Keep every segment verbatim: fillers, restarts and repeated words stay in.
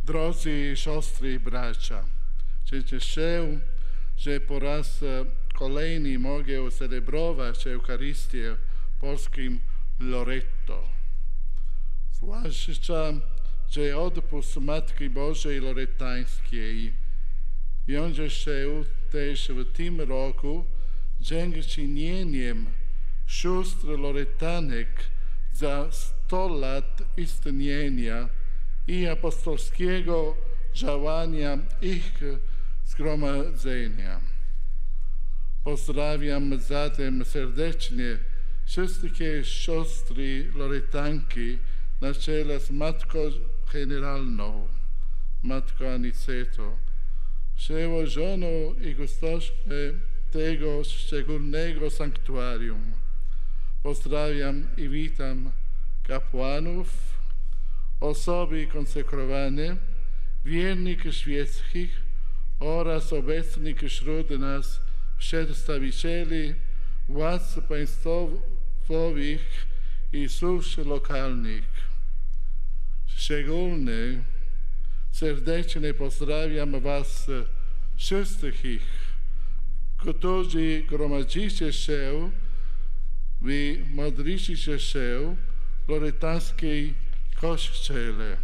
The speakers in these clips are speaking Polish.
Drodzy siostry i bracia, cieszę się, że po raz kolejny mogę celebrować Eucharystię w polskim Loreto. Zwłaszcza, że odpust Matki Bożej Loretańskiej wiąże się też w tym roku z dziękczynieniem sióstr Loretanek za sto lat istnienia i apostolskiego działania ich zgromadzenia. Pozdrawiam zatem serdecznie wszystkie siostry Loretanki na czele z Matką Generalną, Matką Aniceto, przełożoną i gustoszkę tego szczególnego sanktuarium. Pozdrawiam i witam kapłanów, osoby konsekrowane, wiernych świeckich oraz obecnych wśród nas przedstawicieli władz państwowych i służb lokalnych. Szczególnie serdecznie pozdrawiam Was wszystkich, którzy gromadzicie się, wy modlicie się w loretańskiej kościele.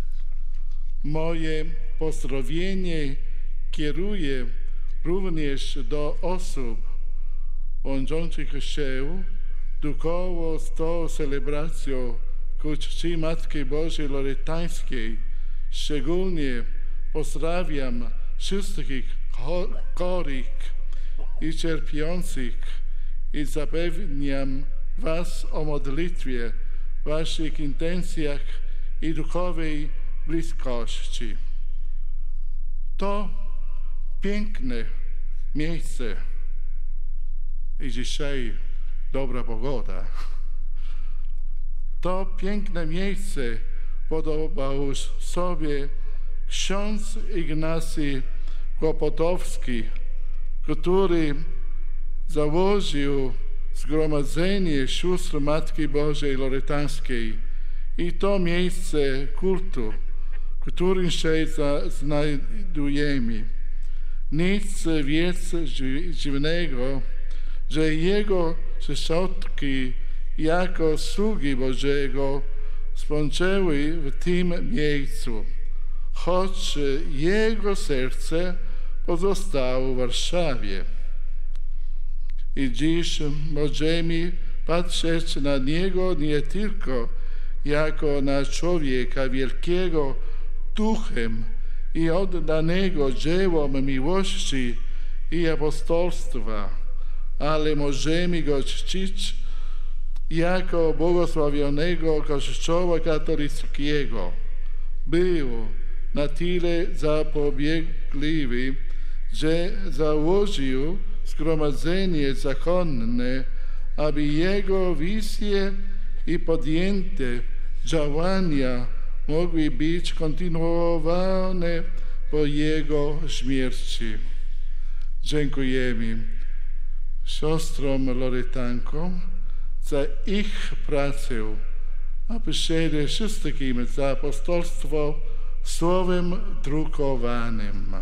Moje pozdrowienie kieruję również do osób łączących się duchowo z tą celebracją ku czci Matki Bożej Loretańskiej. Szczególnie pozdrawiam wszystkich chorych i cierpiących i zapewniam Was o modlitwie, Waszych intencjach i duchowej bliskości. To piękne miejsce i dzisiaj dobra pogoda. To piękne miejsce podobał sobie ksiądz Ignacy Kłopotowski, który założył Zgromadzenie Sióstr Matki Bożej Loretańskiej i to miejsce kultu, w którym się znajdujemy. Nic więc dziwnego, że jego przodki jako sługi Bożego spoczęły w tym miejscu, choć jego serce pozostało w Warszawie. I dziś możemy patrzeć na niego nie tylko jako na człowieka wielkiego duchem i oddanego dziełom miłości i apostolstwa, ale możemy go czcić jako błogosławionego Kościoła katolickiego. Był na tyle zapobiegliwy, że założył zgromadzenie zakonne, aby jego wizje i podjęte działania mogły być kontynuowane po jego śmierci. Dziękujemy siostrom Loretankom za ich pracę, a przede wszystkim za apostolstwo słowem drukowanym.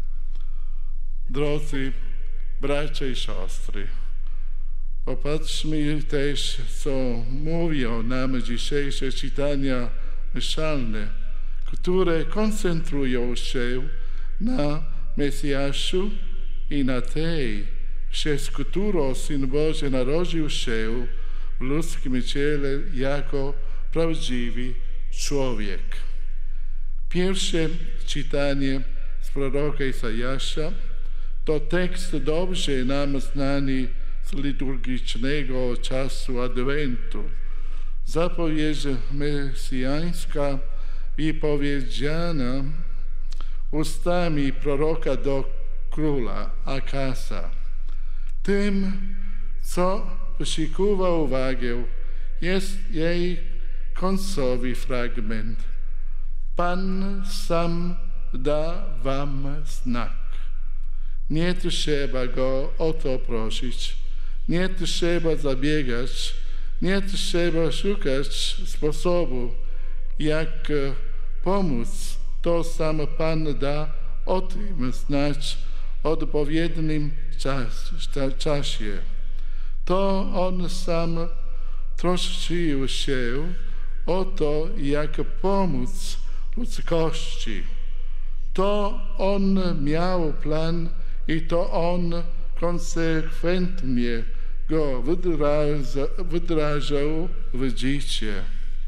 Drodzy bracia i siostry, popatrzmy też, co mówią nam dzisiejsze czytania mszalne, które koncentrują się na Mesjaszu i na tej, przez którą Syn Boży narodził się w ludzkim ciele jako prawdziwy człowiek. Pierwsze czytanie z proroka Izajasza to tekst dobrze nam znany z liturgicznego czasu Adwentu. Zapowiedź mesjańska wypowiedziana ustami proroka do króla Akasa. Tym, co przykuwa uwagę, jest jej końcowy fragment. Pan sam da wam znak. Nie trzeba go o to prosić, nie trzeba zabiegać, nie trzeba szukać sposobu, jak pomóc to sam Pan da o tym znać w odpowiednim czas, czasie. To On sam troszczył się o to, jak pomóc ludzkości. To On miał plan i to On konsekwentnie go wdrażał w życie.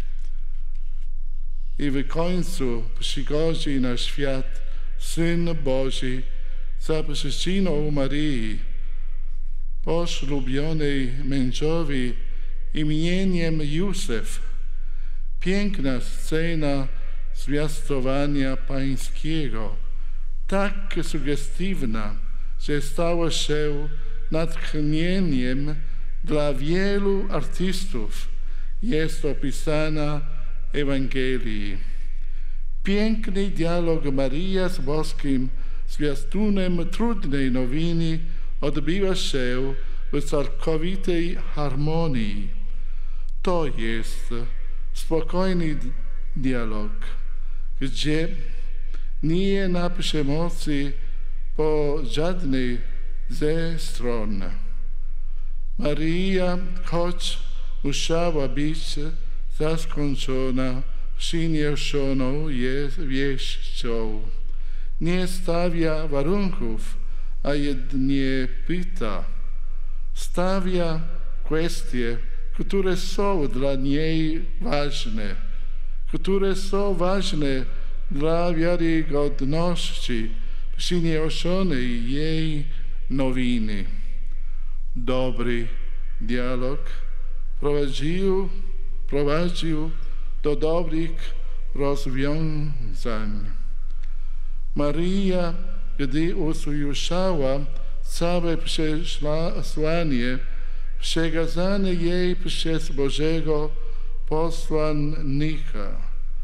I w końcu przychodzi na świat Syn Boży za przyczyną Maryi, poślubionej mężowi imieniem Józef. Piękna scena zwiastowania pańskiego, tak sugestywna, że stała się natchnieniem dla wielu artystów, jest opisana w Ewangelii. Piękny dialog Maria z boskim zwiastunem trudnej nowiny odbywa się w całkowitej harmonii. To jest spokojny dialog, gdzie nie ma przemocy po żadnej ze stron. Maria, choć musiała być zaskoczona przyniesioną wieścią, nie stawia warunków, a jedynie pyta. Stawia kwestie, które są dla niej ważne, które są ważne dla wiarygodności przyniesionej jej nowiny. Dobry dialog prowadził, prowadził do dobrych rozwiązań. Maria, gdy usłyszała całe przesłanie przekazane jej przez Bożego posłannika,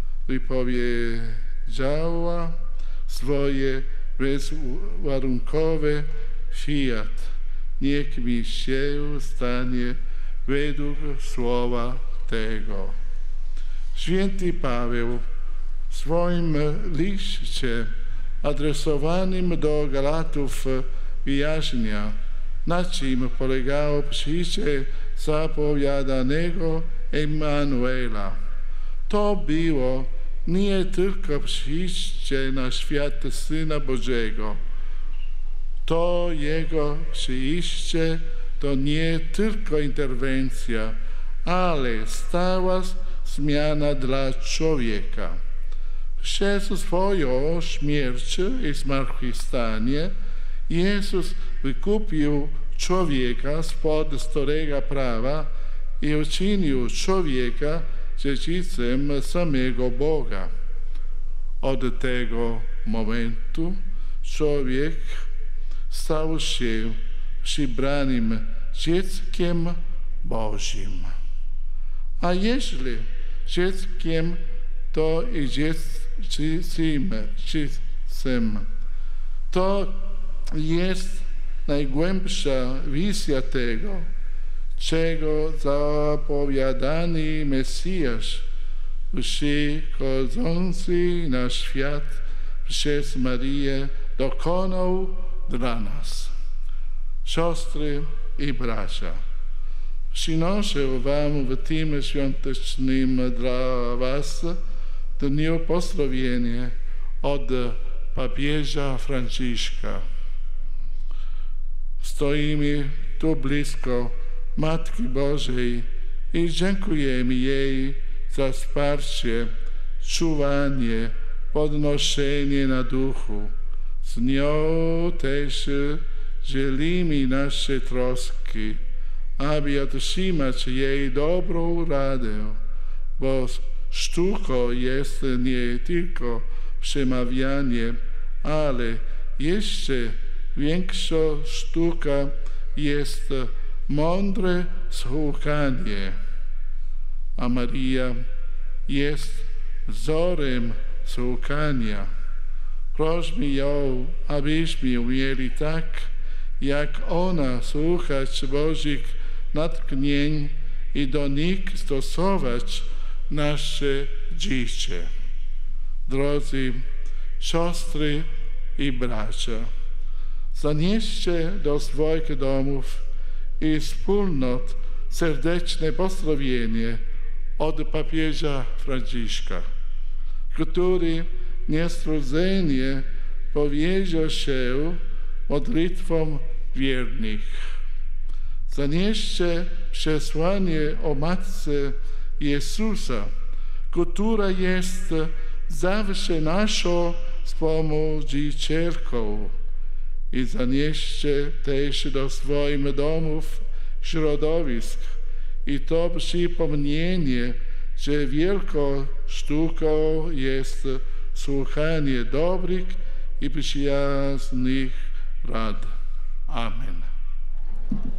wypowiedziała swoje bezwarunkowe fiat. Niech mi się stanie według słowa tego. Święty Paweł w swoim liście adresowanym do Galatów wyjaśnia, na czym polegało przyjście zapowiadanego Emanuela. To było nie tylko przyjście na świat Syna Bożego. To Jego przyjście to nie tylko interwencja, ale stała zmiana dla człowieka. Przez swoją śmierć i zmartwychwstanie Jezus wykupił człowieka spod starego prawa i uczynił człowieka dziedzicem samego Boga. Od tego momentu człowiek stał się przybranym dzieckiem Bożym. A jeśli dzieckiem, to i dziecem. To jest najgłębsza wizja tego, czego zapowiadany Mesjasz, przychodzący na świat przez Marię, dokonał dla nas. Siostry i bracia, przynoszę wam w tym świątecznym dla was dniu pozdrowienie od papieża Franciszka. Stoimy tu blisko Matki Bożej i dziękujemy jej za wsparcie, czuwanie, podnoszenie na duchu. Z nią też dzielimy nasze troski, aby otrzymać jej dobrą radę, bo sztuką jest nie tylko przemawianie, ale jeszcze większa sztuka jest mądre słuchanie. A Maria jest wzorem słuchania. Prośmy ją, abyśmy umieli tak, jak ona, słuchać Bożych natchnień i do nich stosować nasze życie. Drodzy siostry i bracia. Zanieście do swoich domów i wspólnot serdeczne pozdrowienie od papieża Franciszka, który niestrudzenie powiedział się modlitwom wiernych. Zanieście przesłanie o Matce Jezusa, która jest zawsze naszą wspomożycielką. I zanieście też do swoich domów środowisk i to przypomnienie, że wielką sztuką jest słuchanie dobrych i przyjaznych rad. Amen.